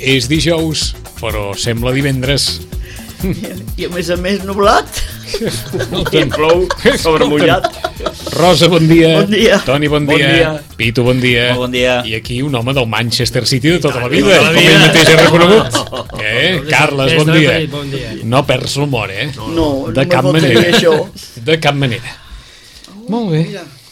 és dijous, però sembla divendres. I a més nublat. I plou sobre mullat. Rosa, bon dia. Bon dia. Toni, bon dia. Pitu, bon dia. Bon dia. I aquí un home del Manchester City de tota la vida, com ell mateix ha reconegut. Carles, bon dia. No perds l'humor, No, de cap manera. De cap manera. Molt bé.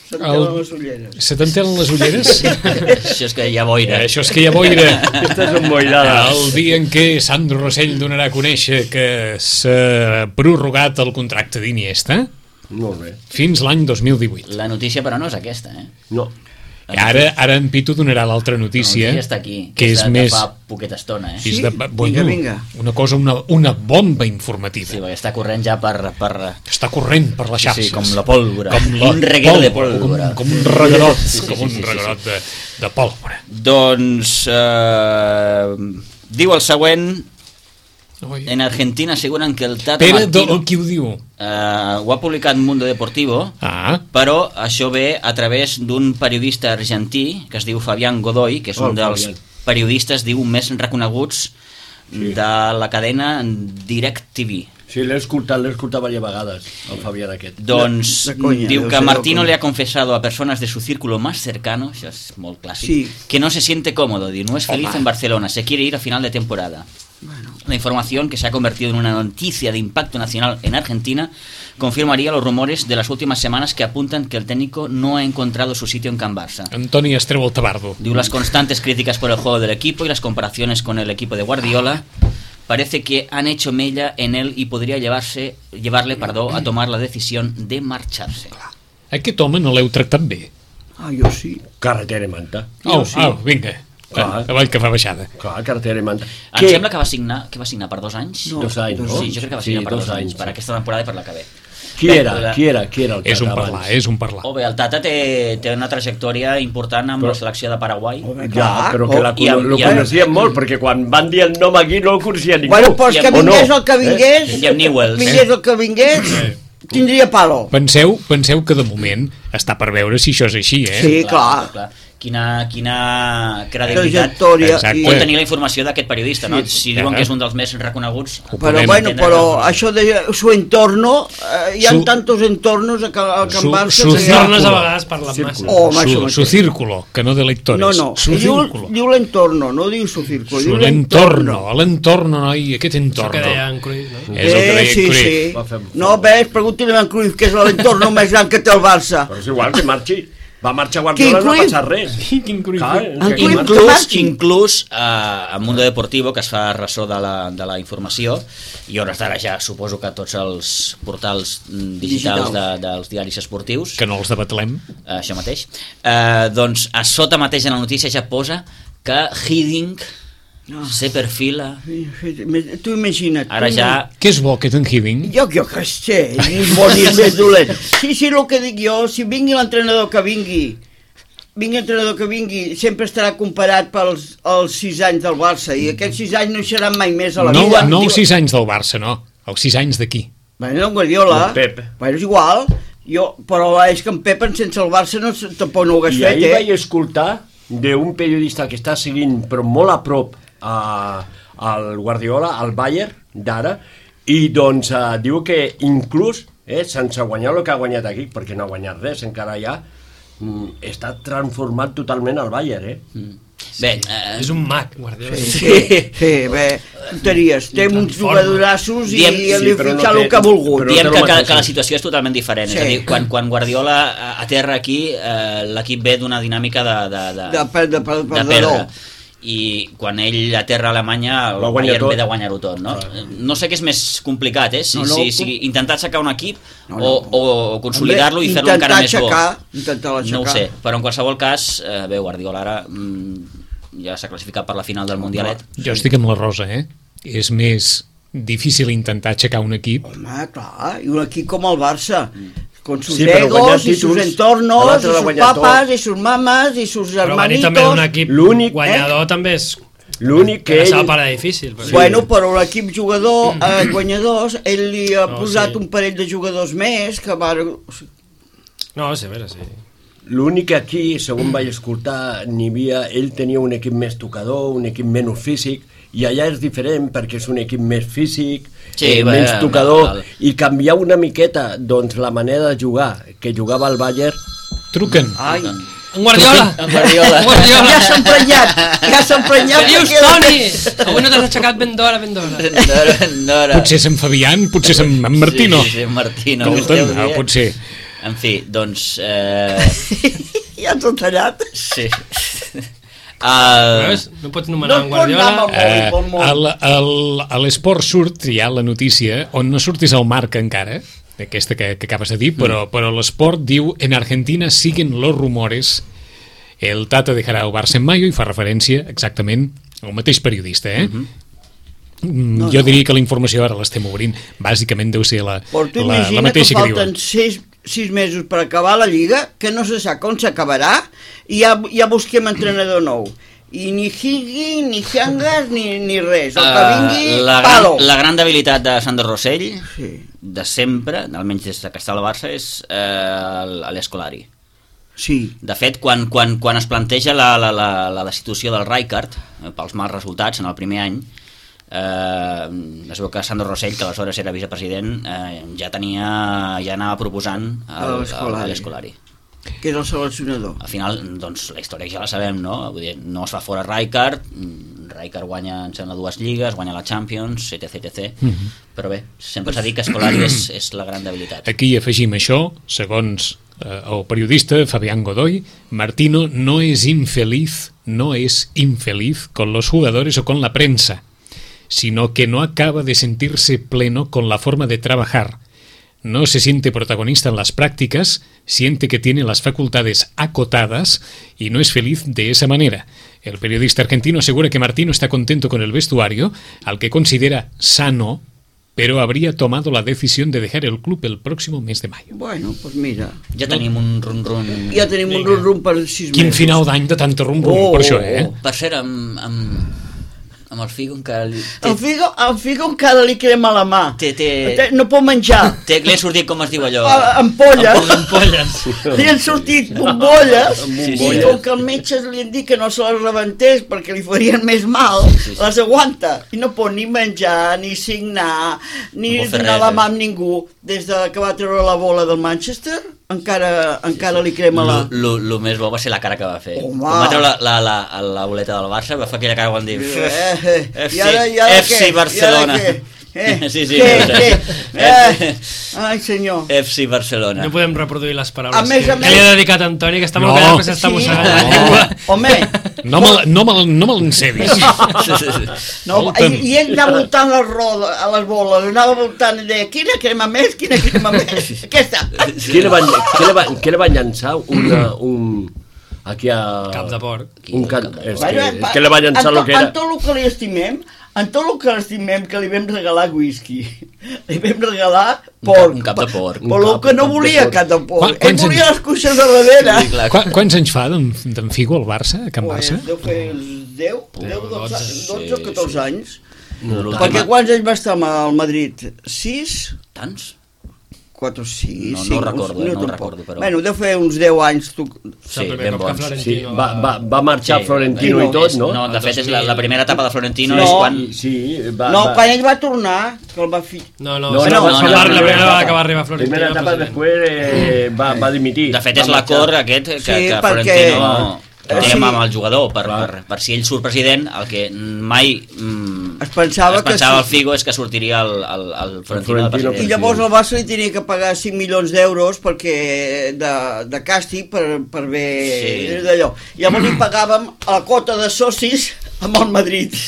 Se t'entenen les ulleres? Això és que hi ha boira. Això és que hi ha boira. Aquesta és un boirada. El dia en què Sandro Rossell donarà a conèixer que s'ha prorrogat el contracte d'Iniesta Molt bé. fins l'any 2018. La notícia, però, no és aquesta, No. Ara en Pitu donarà l'altra notícia, La notícia està aquí, que és més... fa poqueta estona, És de, Vinga. Una cosa, una bomba informativa. Sí, perquè està corrent ja per... Està corrent per les xarxes. Sí, com la pólvora. Com un reguero de pólvora. Com un reguerot, reguerot de pólvora. Doncs diu el següent. Oi. En Argentina aseguren que el Tata Pere, Martino qui ho diu? ho ha publicat Mundo Deportivo, però això ve a través d'un periodista argentí que es diu Fabián Godoy, que és un dels periodistes, diu, més reconeguts de la cadena DirecTV. Sí, l'he escoltat diverses vegades, el Fabián aquest. Doncs diu que Martino le ha confesado a personas de su círculo más cercano, això és molt clàssic, que no se siente cómodo, diu, no es feliz en Barcelona, se quiere ir a final de temporada. La información, que se ha convertido en una noticia de impacto nacional en Argentina, confirmaría los rumores de las últimas semanas que apuntan que el técnico no ha encontrado su sitio en Can Barça. Antoni Estreu el Tabardo. Diu, las constantes críticas por el juego del equipo y las comparaciones con el equipo de Guardiola parece que han hecho mella en él y podría llevarle a tomar la decisión de marcharse. Aquest home no l'heu tractat bé? Jo sí. Carretera i manta. Vinga. Avall que fa baixada. Clar, carretera i manta. Em sembla que va signar per 2 anys. 2 anys, no? Sí, jo crec que va signar per 2 anys, per aquesta temporada i per la que ve. Qui era el Tata? És un parlar. Bé, el Tata té una trajectòria important amb la selecció de Paraguai. Ja, però que lo coneixien molt, perquè quan van dir el nom aquí no el coneixia ningú. Bueno, doncs que vingués el que vingués, I amb Newells. vingués el que vingués, tindria palo. Penseu que de moment està per veure si això és així, Sí, clar. Quina credibilitat pot tenir la informació d'aquest periodista, no? Si diuen que és un dels més reconeguts. Però això de su entorno, hi ha tantos entornos a Can Barça. Su entorno a vegades parlen massa. Su círculo, que no de lectores. No, diu l'entorno, no diu su círculo. Su l'entorno, noi, aquest entorno. Això que deia en Cruyff, no? És el que deia en Cruyff. Sí. No, ves, pregunti-li a en Cruyff, que és l'entorno més gran que té el Barça. Però és igual que marxi. Va marxar Guardiola, no passa res. Inclús a Mundo Deportivo, que es fa ressò de la informació, i hores d'ara ja suposo que tots els portals digitals dels diaris esportius, que no els debatlem, això mateix, doncs a sota mateix en la notícia ja posa que Hiddink se perfila. Tu imagina't. Ara ja... Què és bo aquest en Hiddink? Jo que sé, ni és bo ni és més dolent. Sí, el que dic jo, si vingui l'entrenador que vingui, sempre estarà comparat pels 6 anys del Barça, i aquests 6 anys no hi seran mai més a la vida. No els 6 anys del Barça, no, els 6 anys d'aquí. Bueno, Guardiola, és igual, però és que en Pep sense el Barça tampoc no ho hagués fet. I ahir vaig escoltar d'un periodista que està seguint, però molt a prop, al Guardiola, al Bayern d'ara, i doncs diu que inclús sense guanyar el que ha guanyat aquí, perquè no ha guanyat res encara ja, està transformat totalment al Bayern. Bé, és un mag, Guardiola. Sí, bé, tonteries, té uns jugadorassos i li fitxa el que ha volgut. Diem que la situació és totalment diferent, és a dir, quan Guardiola aterra aquí, l'equip ve d'una dinàmica de perdre, i quan ell aterra a Alemanya el Bayern ve de guanyar-ho tot, no? No sé què és més complicat, si intentar aixecar un equip o consolidar-lo i fer-lo encara més bo. No ho sé, però en qualsevol cas, bé, Guardiola ara ja s'ha classificat per la final del Mundialet. Jo estic amb la Rosa, és més difícil intentar aixecar un equip. Home, clar, i un equip com el Barça, con sus egos y sus entornos, y sus papas, y sus mamas, y sus hermanitos. Però venir també d'un equip guanyador també és... L'únic que ell... para difícil. Bueno, però l'equip jugador, guanyadors, ell li ha posat un parell de jugadors més que va... No, sí, a veure, sí. L'únic que aquí, segons vaig escoltar, ell tenia un equip més tocador, un equip menys físic, i allà és diferent perquè és un equip més físic, menys tocador, i canviar una miqueta doncs la manera de jugar que jugava el Bayern. Truquen. En Guardiola. Ja s'ha emprenyat. Què dius, Toni? Avui no t'has aixecat ben d'hora. Potser és en Fabián, potser és en Martino. Sí, en Martino. Potser. En fi, doncs... Ja t'ho tallat. Sí. No pots nomenar en Guardiola. A l'esport surt ja la notícia, on no surtis al Marca encara, aquesta que acabes de dir, però l'esport diu: en Argentina siguen los rumores, el Tata dejará el Barça en mayo, i fa referència exactament al mateix periodista, jo diria que la informació ara l'estem obrint, bàsicament deu ser la mateixa que diuen. Falten 6 mesos per acabar la Lliga, que no se sap com s'acabarà, i ja busquem entrenador nou. I ni Higui, ni Jangas, ni res. El que vingui, palo. La gran debilitat de Sandro Rosell, de sempre, almenys des que està al Barça, és l'Escolari. Sí. De fet, quan es planteja la destitució del Rijkaard, pels mals resultats en el primer any, es veu que Sandro Rosell, que aleshores era vicepresident, ja anava proposant l'Escolari, que és el seleccionador. Al final, doncs, la història ja la sabem, no? Vull dir, no es fa fora Rijkaard guanya, em sembla, 2 lligues, guanya la Champions, etc. Però bé, sempre s'ha dit que Scolari és la gran debilitat. Aquí afegim això, segons el periodista Fabián Godoy: Martino no es infeliz con los jugadores o con la prensa, sino que no acaba de sentirse pleno con la forma de trabajar. No se siente protagonista en las prácticas, siente que tiene las facultades acotadas y no es feliz de esa manera. El periodista argentino asegura que Martino está contento con el vestuario, al que considera sano, pero habría tomado la decisión de dejar el club el próximo mes de mayo. Bueno, pues mira... Ja tenim un rum-rum... Ja tenim un rum-rum per 6 mesos. Quin final d'any de tanta rum-rum per això, Per cert, amb el Figo encara li... El Figo encara li crema la mà. No pot menjar. Li ha sortit, com es diu allò? Ampolles. Li han sortit bombolles, i com que els metges li han dit que no se les rebentés perquè li farien més mal, les aguanta. I no pot ni menjar, ni signar, ni donar la mà amb ningú. Des que va treure la bola del Manchester, encara li crema la... Lo més bo va ser la cara que va fer. Quan va treure la boleta del Barça, va fer aquella cara quan diu FC Barcelona. Ai, senyor. FC Barcelona. No podem reproduir les paraules que li ha dedicat a Antoni, que està molt callat, que s'està mossegant la llengua. Home, no me l'encebis. I ell anava voltant a les boles, anava voltant i deia: quina crema més? Aquesta. Què li va llançar aquí a... Cap de porc. És que li va llançar el que era. En tot el que li estimem, que li vam regalar whisky, li vam regalar porc. Un cap de porc. Però que no volia cap de porc. Ell volia les cuixes de darrere. Quants anys fa d'en Figo al Barça, a Can Barça? Deu fer 12 o 14 anys. Perquè quants anys va estar al Madrid? 6? Tants? 4 o 6? No recordo, però... Bueno, deu fer uns 10 anys. Sí, ben bons. Va marxar Florentino i tot, no? No, de fet, és la primera etapa de Florentino és quan... No, quan ell va tornar, que el va fer... No, la primera vegada que va arribar Florentino. Primera etapa, després va dimitir. De fet, és l'acord aquest que Florentino... té amb el jugador, per si ell surt president, el que mai es pensava el Figo és que sortiria el Florentino de president. I llavors el Barça li tenia que pagar 5 milions d'euros perquè de càstig per bé d'allò. Llavors li pagàvem a la quota de socis amb el Madrid.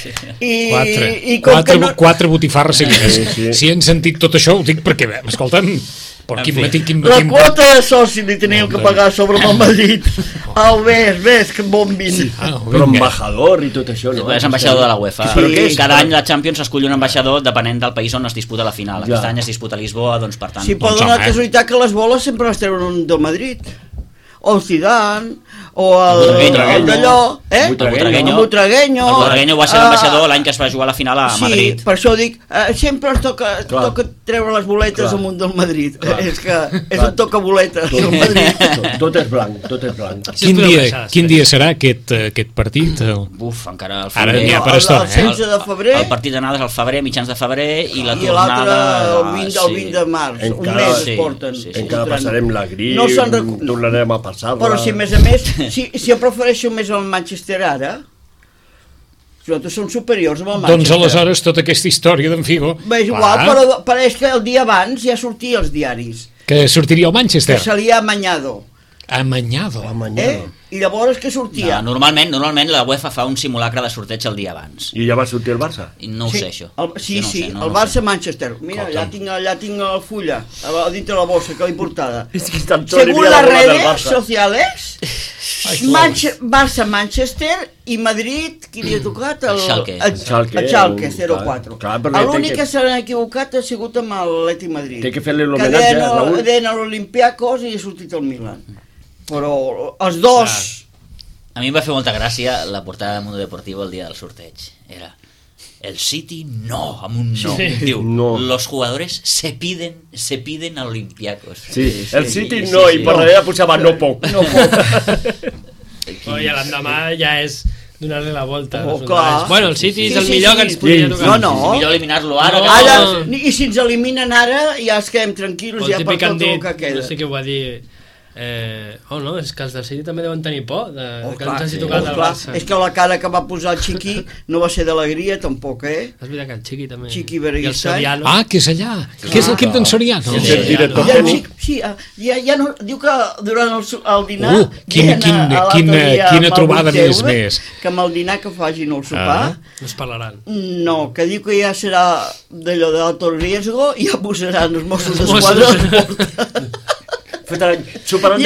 Quatre botifarres seguides. Si hem sentit tot això, ho dic perquè, escolta'm, la quota de soci li teníem que pagar sobre el Madrid. Ves, que bon vint. Però embajador i tot això, no? És ambaixador de la UEFA. Cada any la Champions escull un ambaixador depenent del país on es disputa la final. Aquest any es disputa a Lisboa, doncs per tant... Sí, però dona la casualitat que les boles sempre les treuen de Madrid. o Zidane, o el d'allò, el Butragueño. El Butragueño va ser l'ambaixador l'any que es va jugar a la final a Madrid. Sí, per això dic, sempre ens toca treure les boletes amunt del Madrid. És que és un toca-boletes del Madrid. Tot és blanc. Quin dia serà aquest partit? Buf, encara al febrer. Ara n'hi ha per estona, el 16 de febrer. El partit d'anada és al febrer, mitjans de febrer, i la tornada... I l'altre el 20 de març. Un mes es porten. Encara passarem la grip, tornarem a passar-la... Però si a més, si jo prefereixo més el Manchester ara, nosaltres som superiors amb el Manchester. Doncs aleshores tota aquesta història d'en Figo... Bé, és igual, però és que el dia abans ja sortia als diaris. Que sortiria el Manchester? Que seria Amañado. Amañado. I llavors què sortia? Normalment la UEFA fa un simulacre de sorteig el dia abans. I ja va sortir el Barça? No ho sé, això. El Barça-Manchester. Mira, allà tinc el fulla, dintre la bossa, que l'he portada. Según las redes sociales, Barça-Manchester i Madrid, qui li ha tocat? El Schalke 04. L'únic que s'han equivocat ha sigut amb l'Atlètic Madrid. Té que fer-li l'homenatge a Raúl. Que deien a l'Olympiacos i ha sortit el Milan. Però els dos... A mi em va fer molta gràcia la portada de Mundo Deportivo el dia del sorteig. Era el City no, amb un no. Diu, los jugadores se piden a Olympiacos. Sí, el City no, i per darrere posava no poc. I l'endemà ja és donar-li la volta. Bueno, el City és el millor que ens podria tocar. No. Millor eliminar-lo ara. I si ens eliminen ara ja es quedem tranquils ja per tot el que queda. No sé què ho va dir... no, és que els del City també deuen tenir por que ens hagi tocat el Barça. És que la cara que va posar el Chiqui no va ser d'alegria tampoc, És veritat que el Chiqui també. Chiqui Berguissai. Que és allà, que és l'equip d'en Soriano. Sí, ja no, diu que durant el dinar quina trobada més. Que amb el dinar que facin el sopar no es parlaran. No, que diu que ja serà d'allò d'alto riesgo i ja posaran els Mossos d'Esquadra. Superant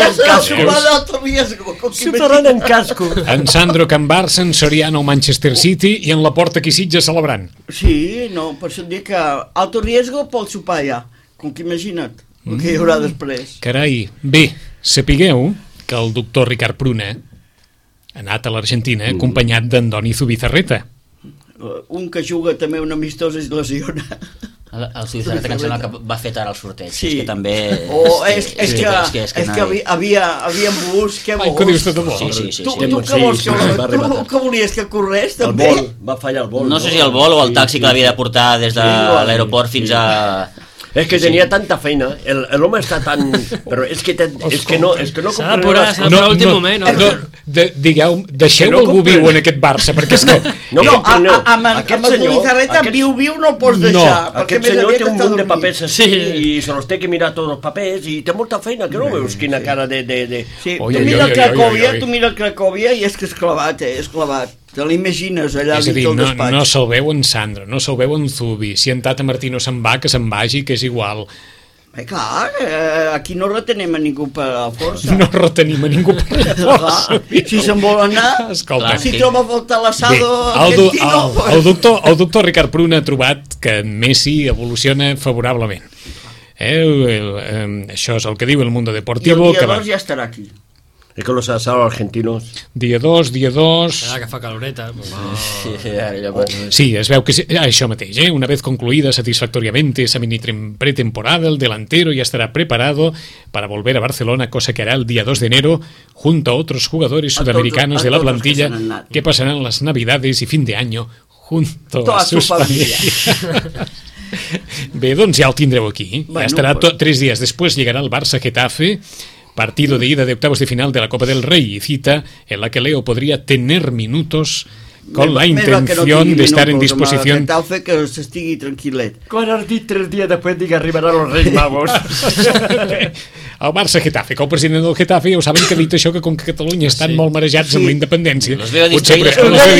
en casco. En Sandro Can Barça, en Soriano Manchester City i en la porta aquí Sitges celebrant. Sí, no, per això et dic que alto riesgo pel sopar ja, com que imagina't el que hi haurà després. Carai, bé, sapigueu que el doctor Ricard Pruna ha anat a l'Argentina acompanyat d'Andoni Zubizarreta. Un que juga també un amistós es lesiona. El Zubizarreta que em sembla que va fer tard el sorteig. Sí. És que també... És que havia bus, què vols? Ai, que dius tot de bo. Sí. Tu què volies que corrés, també? El vol, va fallar el vol. No sé si el vol o el taxi que l'havia de portar des de l'aeroport fins a... És que tenia tanta feina, l'home està tan... Però és que no... S'ha d'apurar a l'últim moment. Digueu, deixeu algú viu en aquest Barça, perquè és que... No, amb el Zubizarreta viu no el pots deixar. Aquest senyor té un munt de papers així i se los té que mirar tots els papers i té molta feina, que no veus quina cara de... Sí, tu mira el Cracòvia i és que és clavat. Te l'imagines allà dins del despatx. No se'l veu en Sandro, no se'l veu en Zubi. Si en Tata Martino se'n va, que se'n vagi, que és igual. Clar, aquí no retenem a ningú per la força. No retenim a ningú per la força. Si se'n vol anar, si troba a faltar l'assado argentino... El doctor Ricard Pruna ha trobat que Messi evoluciona favorablement. Això és el que diu el Mundo Deportivo. I el dia 2 ja estarà aquí. Es que los asados argentinos... Dia 2... que fa caloreta. Sí, es veu que això mateix, una vez concluida satisfactoriamente esa mini pretemporada, el delantero ya estará preparado para volver a Barcelona, cosa que hará el día 2 de enero junto a otros jugadores sudamericanos de la plantilla que pasarán las Navidades y fin de año junto a sus familias. Bé, doncs ja el tindreu aquí. Ya estará 3 días después, llegará el Barça-Getafe, partido de ida de octavos de final de la Copa del Rey y cita en la que Leo podría tener minutos con la intención de estar en disposición. Que s'estigui tranquil·let. Quan has dit 3 dies després que arribaran els Reis Magos? El Barça-Getafe, que el president del Getafe ja ho saben que ha dit això, que com que Catalunya estan molt marejats amb la independència. Los veo distraídos.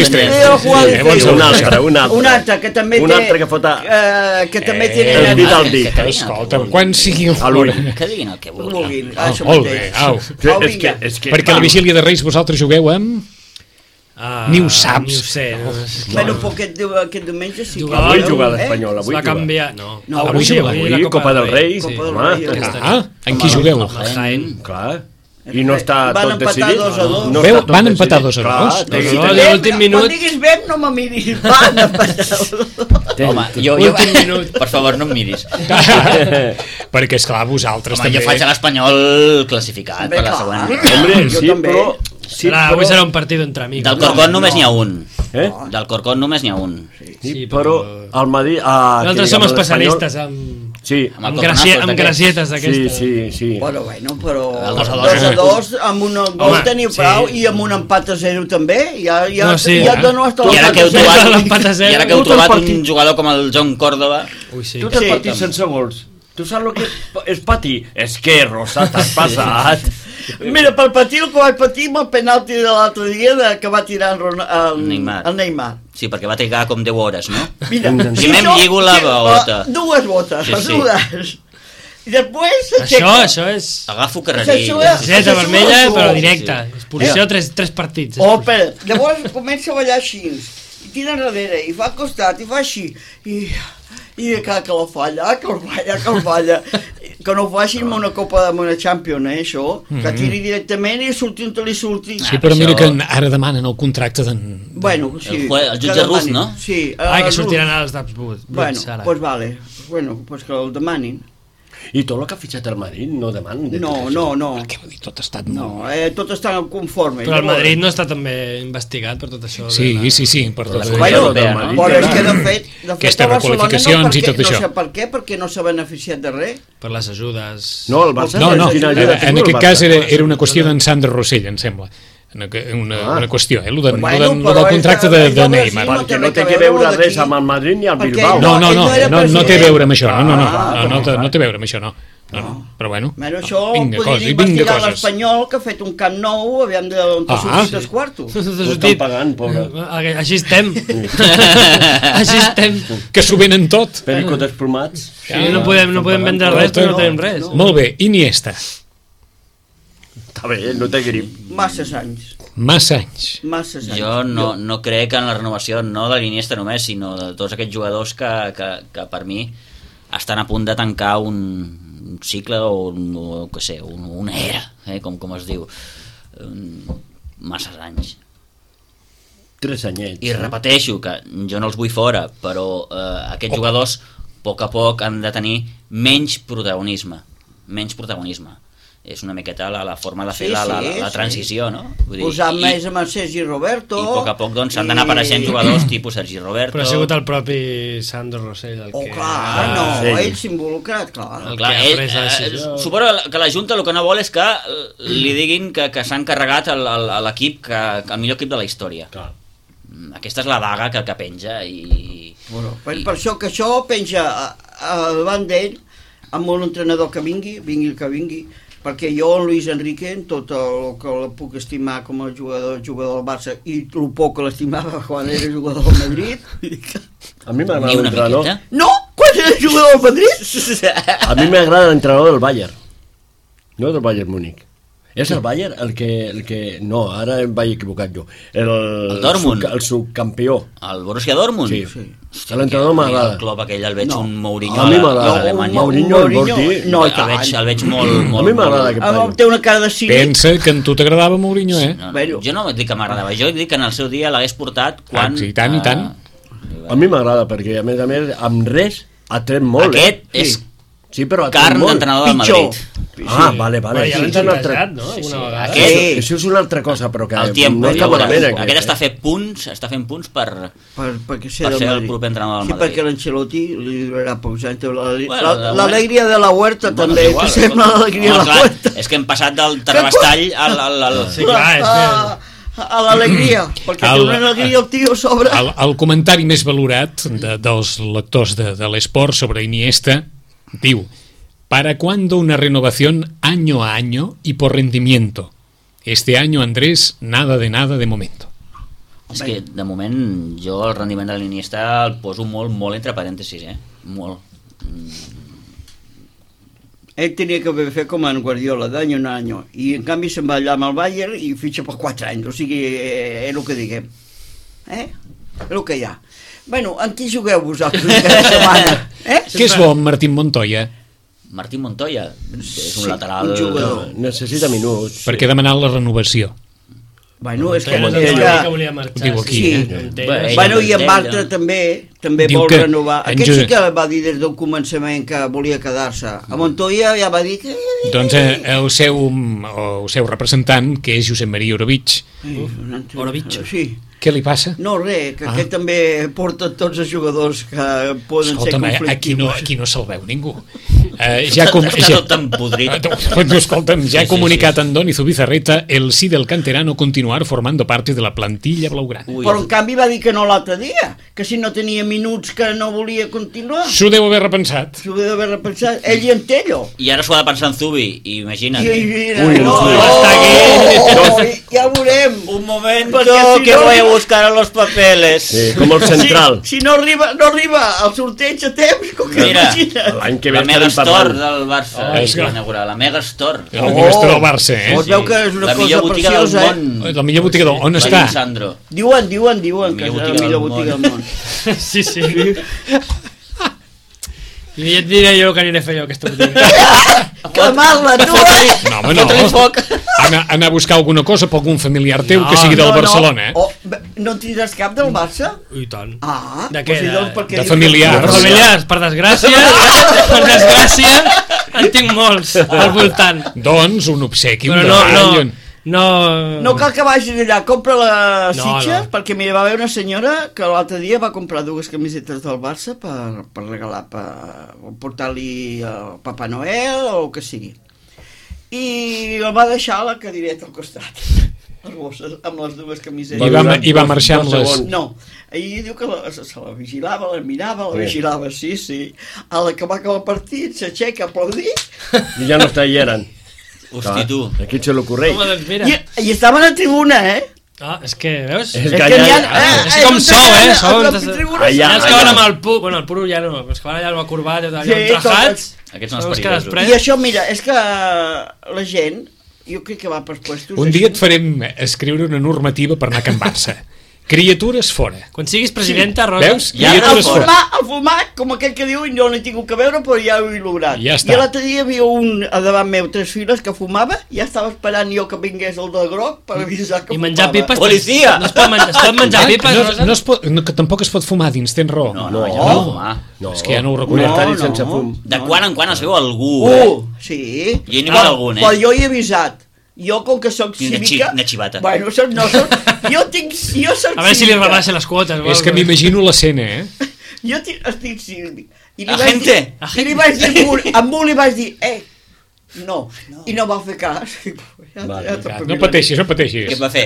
Un altre que també té... Que també té... Escolta'm, quan sigui que diguin el que vulguin. Molt bé, au. Perquè la vigília de Reis vosaltres jugueu amb... Ni ho saps. Ni ho sé. Bueno, però aquest diumenge sí que... Avui juga l'Espanyol. Es va canviar... Avui juga la Copa del Rei. En qui jugueu? Clar. I no està van tot decidit. Van empatar 2-2. No Veu, van empatar 2-2. A l'últim minut... Quan diguis ben, no me miris. Van empatar 2-2. Home, jo, per favor, no em miris. Perquè, esclar, vosaltres home, també... jo faig a l'Espanyol classificat per la següent. Hombre, sí, però... Avui serà un partit entre amics. Del Corcón només n'hi ha un. Del Corcón només n'hi ha un. Sí, però el Madrid... Nosaltres som especialistes amb gracietes d'aquestes. Sí. Bueno, però 2-2 amb un gol teniu prou i amb un empat a 0 també. Ja dono hasta l'empat a 0. I ara que heu trobat un jugador com el John Córdoba... Tu t'has partit sense gols. Tu saps el que és patir? És que, Rosa, t'has passat. Mira, per patir el que vaig patir amb el penalti de l'altre dia que va tirar el Neymar. Sí, perquè va trigar com 10 hores, no? Mira, primer em lligo la bota. 2 botes, dues. I després... Això és... Agafo carrerilla. Targeta vermella, però directa. Exposició 3 partits. Oh, espera, llavors comença a ballar així, i tira enrere, i fa costat, i fa així, i que la falla, que el falla. Que no ho facin amb una copa, amb una Champions, això, que tiri directament i surti on te li surti. Sí, però mira que ara demanen el contracte d'en... Bueno, sí. El jutge Ruz, no? Sí. Que sortiran als Dabsburg. Bueno, doncs vale. Bueno, doncs que el demanin. I tot el que ha fitxat el Madrid no demanen? No. Què vol dir? Tot ha estat... tot està conforme. Però el Madrid no està també investigat per tot això. Sí, per tot això. Bueno, però és que de fet aquestes requalificacions i tot això. No sé per què, perquè no s'ha beneficiat de res. Per les ajudes... No, el Barça... No, en aquest cas era una qüestió d'en Sandro Rossell, em sembla. Una qüestió, el del contracte de Neymar. Perquè no té que veure res amb el Madrid ni el Bilbao. No té a veure amb això, no té a veure amb això, no. Però bueno, això podria investigar l'Espanyol, que ha fet un Camp Nou, aviam d'on t'ha sortit els quartos. Ho estan pagant, pobre. Així estem. Així estem. Que s'ho venen tot. Perico desplomats. No podem vendre res, però no tenim res. Molt bé, Iniesta. Està bé, no té grip. Massa anys. Jo no crec en la renovació, no de l'Iniesta només, sinó de tots aquests jugadors que per mi estan a punt de tancar un cicle o una era, com es diu. Masses anys. 3 anyets. I repeteixo que jo no els vull fora, però aquests jugadors a poc han de tenir menys protagonisme. És una miqueta la forma de fer la transició, no? Posar més amb el Sergi Roberto. I a poc s'han d'anar apareixent jugadors tipus Sergi Roberto. Però ha sigut el propi Sandro Rossell el que... ell s'ha involucrat, clar. Suposo que la Junta el que no vol és que li diguin que s'han carregat l'equip, el millor equip de la història. Aquesta és la daga que penja i... Per això que això penja davant d'ell amb un entrenador que vingui el que vingui, perquè jo, en Luis Enrique, tot el que el puc estimar com a jugador del Barça i el poc que l'estimava quan era jugador del Madrid. A mi m'agrada l'entrenador. No? Quan era jugador del Madrid? A mi m'agrada l'entrenador del Bayern, no del Bayern Múnich. És el Bayern el que... No, ara em vaig equivocat jo. El Dortmund. El subcampió. El Borussia Dortmund? Sí. L'entrenador m'agrada. El club aquell el veig un Mourinho a mi m'agrada. Mourinho el vols dir? No, el veig molt... A mi m'agrada aquest paio. Té una cara de cine. Pensa que a tu t'agradava Mourinho, Jo no dic que m'agradava, jo dic que en el seu dia l'hagués portat quan... I tant. A mi m'agrada, perquè a més, amb res ha tret molt. Aquest és Sí, però carn d'entrenador del Madrid. Vale. Ja l'han xantatjat, no? Això és una altra cosa, però que no està malament. Aquest està fent punts per ser el proper entrenador del Madrid. Sí, perquè l'Ancelotti li durarà pocs anys. L'alegria de la Huerta també, que sembla l'alegria de la Huerta. És que hem passat del terrabastall al... Sí, clar, és que... a l'alegria, perquè té una alegria el tio sobre... El comentari més valorat dels lectors de l'Esport sobre Iniesta diu: ¿para cuándo una renovación año a año y por rendimiento? Este año, Andrés, nada de momento. És que, de moment, jo el rendiment de l'Iniesta el poso molt entre parèntesis, molt. Ell tenia que haver fet com en Guardiola, d'any en any, i en canvi se'n va allà amb el Bayern i fitxa per 4 anys, o sigui, és el que diguem. És el que hi ha. Bueno, en qui jugueu vosaltres aquesta setmana? Què és bo amb Martín Montoya? Martín Montoya és un lateral... un jugador. Necessita minuts. Perquè ha demanat la renovació. Bueno, és que... que volia marxar. Diu aquí, Bueno, i en Bartra també vol renovar. Aquest sí que va dir des del començament que volia quedar-se. A Montoya ja va dir que... Doncs el seu representant, que és Josep Maria Orovich. Orovich. Sí. Què li passa? No, res, que aquest també porta tots els jugadors que poden ser conflictius. Aquí no se'l veu ningú. Està tot tan podrit. Escolta'm, ya ha comunicado Andoni Zubizarreta el sí del canterano continuar formando parte de la plantilla blaugrana. Però en canvi va dir que no l'altre dia, que si no tenia minuts que no volia continuar. S'ho deu haver repensat. Ell i en Tello. I ara s'ho ha de pensar en Zubi, imagina't. Ja ho veurem. Un momento que voy a buscar a los papeles. Sí, com el central. Si no arriba al sorteig a temps, com que imagina. L'any que ve la Mega Store del Barça. La Mega Store. La Mega Store del Barça, Us veu que és una cosa preciosa, La millor botiga del món. On està? Diuen que és la millor botiga del món. Sí. I et diré jo que aniré a fer jo aquesta botiga. Cremar-la, tu, No, home, no. Anar a buscar alguna cosa per algun familiar teu que sigui del Barcelona, No en tindràs cap del Barça? I tant. De què? De familiars. De familiars, per desgràcia, en tinc molts al voltant. Doncs un obsequi, un davall. No cal que vagis allà, compra les sitges, perquè mira, va haver una senyora que l'altre dia va comprar 2 camisetes del Barça per regalar, per portar-li al Papa Noel o el que sigui. I el va deixar a la cadireta al costat, les bosses, amb les 2 camisetes. I va marxar amb les... No, ell diu que se la vigilava, la mirava, sí. A la que va acabar el partit, s'aixeca a aplaudir. I ja no hi eren. Hosti, tu. Aquí se l'ocorre. I estaven a tribuna, és que, veus? És com sou, Sou els que van amb el puro, bueno, el puro ja no, els que van allà amb el corbat, allà entrajats. Aquests són els perillosos. I això, mira, és que la gent, jo crec que va per puestos... Un dia et farem escriure una normativa per anar a Can Barça. Criatures fora. Quan siguis presidenta, Rosa... Veus? Criatures fora. El fumar, com aquell que diu, no n'he tingut que veure, però ja ho he lograt. Ja està. I l'altre dia hi havia un a davant meu, 3 files, que fumava, ja estava esperant jo que vingués el del groc per avisar que fumava. I menjar pipes... Policia! No es pot menjar pipes, Rosa? Que tampoc es pot fumar dins, tens raó. No, ja no fumar. És que ja no ho reconec. sense fum. De quan en quan es veu algú, Sí. Jo n'he vist algun, Però jo hi he avisat. Jo, com que soc cívica... Una xivata. Bueno, jo soc a veure si li rebaixa les quotes. És que m'imagino l'escena, Jo estic cívic. I li vaig dir amb un li vaig dir, no. I no va fer cas. No pateixis, no pateixis. Què va fer?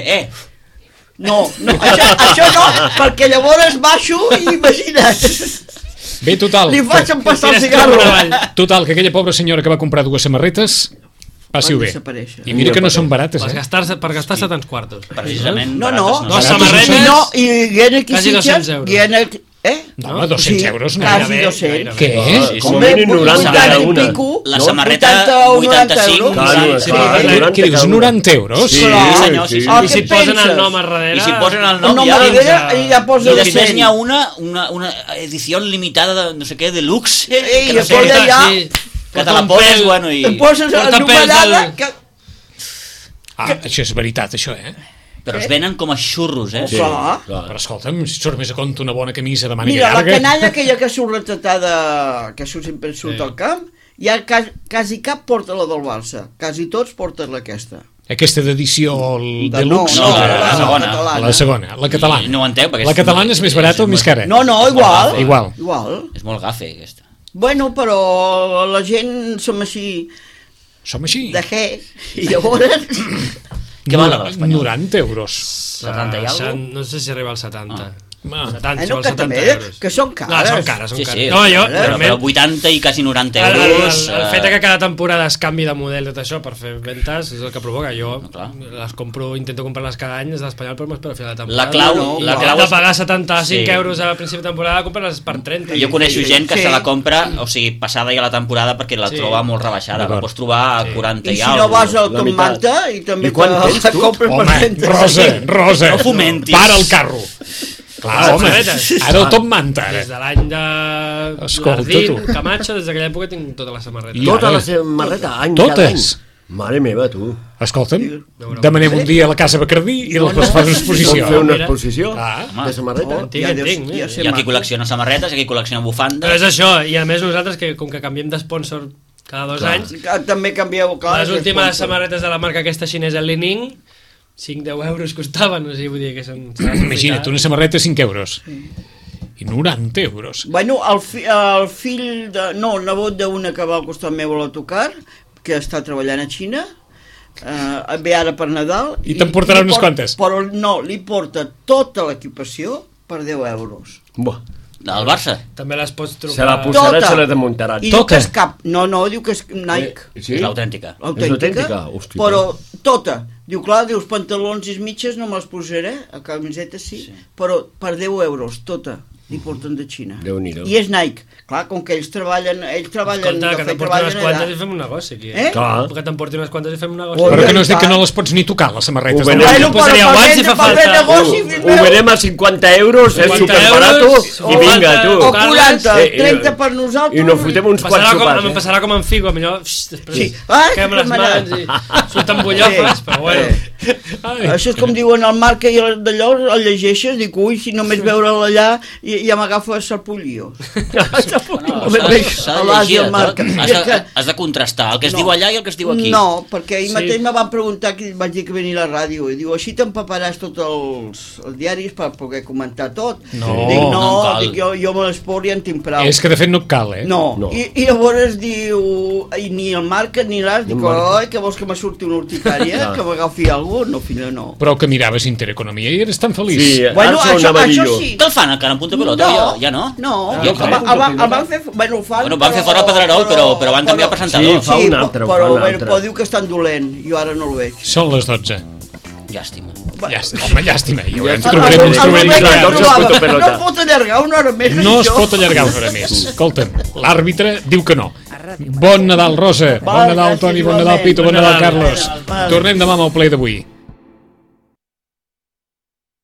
No, això no, perquè llavors baixo i imagina't. Bé, total. Li faig empassar el cigarro. Total, que aquella pobra senyora que va comprar 2 samarretes... Passi-ho bé. I mira que no són barates, per gastar-se tants quartos. Precisament. No. 2 samarretes... No, i guiana aquí quasi 200 euros. No, 200 euros no. Quasi 200. Què? Com a mínim 90 una. La samarreta 85. Què dius, 90 euros? Sí, senyor. I si posen el nom a darrere... I si posen el nom ja posa i després n'hi ha una edició limitada de no sé què, de luxe. I després allà... Que te la poses, bueno, i... Em poses anomenada que... Això és veritat, això, Però es venen com a xurros, Sí. Però escolta'm, si surt més a compte una bona camisa de màniga llarga... Mira, la canalla aquella que surt retratada, que sempre surt al camp, ja quasi cap porta la del Barça. Quasi tots porten aquesta. Aquesta d'edició deluxe? No, la segona, la catalana. No ho entenc, perquè... La catalana és més barata o més cara? No, igual. Igual. És molt gafe, aquesta. Bueno, però la gent som així... Som així? De què? I llavors... Què val l'espanyol? 90 euros. 70 i alguna cosa? No sé si arriba als 70. 70 euros. Que són cares. Són cares. Sí. No, però 80 i quasi 90 euros... El fet que cada temporada es canvi de model, tot això, per fer ventes, és el que provoca. Jo les compro, intento comprar-les cada any des de l'Espanyol, però m'espero a fer la temporada. La clau de pagar 75 euros al principi de temporada, comprar-les per 30. Jo coneixo gent que se la compra, o sigui, passada ja la temporada, perquè la troba molt rebaixada. La pots trobar a 40 i alguna cosa. I si no vas al Top Manta, i també la compres per 30. Rosa, no fomentis. Para el carro. Clar, home, ara el top manta, ara. Des de l'any de Jardín, Camacho, des d'aquella època tinc tota la samarreta. Tota la samarreta, any cada any. Mare meva, tu. Escolta'm, demanem un dia a la Casa Bacardí i les fas una exposició. Fer una exposició de samarreta. Hi ha qui col·lecciona samarretes, hi ha qui col·lecciona bufandes. Però és això, i a més nosaltres, que com que canviem d'espònsor cada 2 anys, també canvieu, clar. Les últimes samarretes de la marca aquesta xinesa, el Li-Ning, 5-10 euros costaven, o sigui, vull dir que són... Imagina't, una samarreta 5 euros. I 90 euros. Bueno, el fill de... No, el nebot d'una que va al costat meu a l'autocar, que està treballant a Xina, ve ara per Nadal... I te'n portarà unes quantes? Però no, li porta tota l'equipació per 10 euros. Buah. Del Barça? També les pots trucar... Se la posarà, se la desmuntarà. I diu que és cap... No, diu que és Nike. Sí? És l'autèntica. L'autèntica? Però tota. Diu, clar, dius pantalons i mitges no me les posaré, a camiseta sí, però per 10 euros, tota. Li porten de Xina. I és Nike. Clar, com que ells treballen... Escolta, que t'emporti unes quantes i fem un negoci aquí. Clar. Que t'emporti unes quantes i fem un negoci. Però que no és dir que no les pots ni tocar, les samarretes. Bueno, posaria guants si fa falta. Ho venem a 50 euros, és superbarato, i vinga, tu. O 40, 30 per nosaltres. I nos fotem uns quants sopars. Em passarà com en Figo, millor... Després quedem les mans i surten bullofes, però bueno... Això és com diuen el Marc, i d'allò el llegeixes, dic, ui, si només veure'l allà ja m'agafa Sarpullio. Has de contrastar el que es diu allà i el que es diu aquí. No, perquè ahir mateix me van preguntar, que vaig dir que venia a la ràdio, i diu, així t'empaparàs tots els diaris per poder comentar tot. Dic, dic, jo me l'esport i en tinc prou. És que de fet no cal, No, i llavors diu, ni el Marc ni l'As, dic, oi, que vols que me surti una urticària, que m'agafi algú? No, filla, no. Però que miraves Intereconomia i eres tan feliç. Sí, bueno, això sí. Què el fan encara en Punta Pelota? Ja no? No, el van fer... Bueno, van fer fora el Pedrerol, però van canviar el presentador. Sí, fa un altre. Però diu que és tan dolent. Jo ara no el veig. Són les 12. Llàstima. Home, llàstima. Ens trobarem. No es pot allargar una hora més. No es pot allargar una hora més. Escolta'm, l'àrbitre diu que no. Bon Nadal, Rosa. Bon Nadal, Toni. Bon Nadal, Pito. Bon Nadal, Carlos. Tornem demà amb el ple d'avui.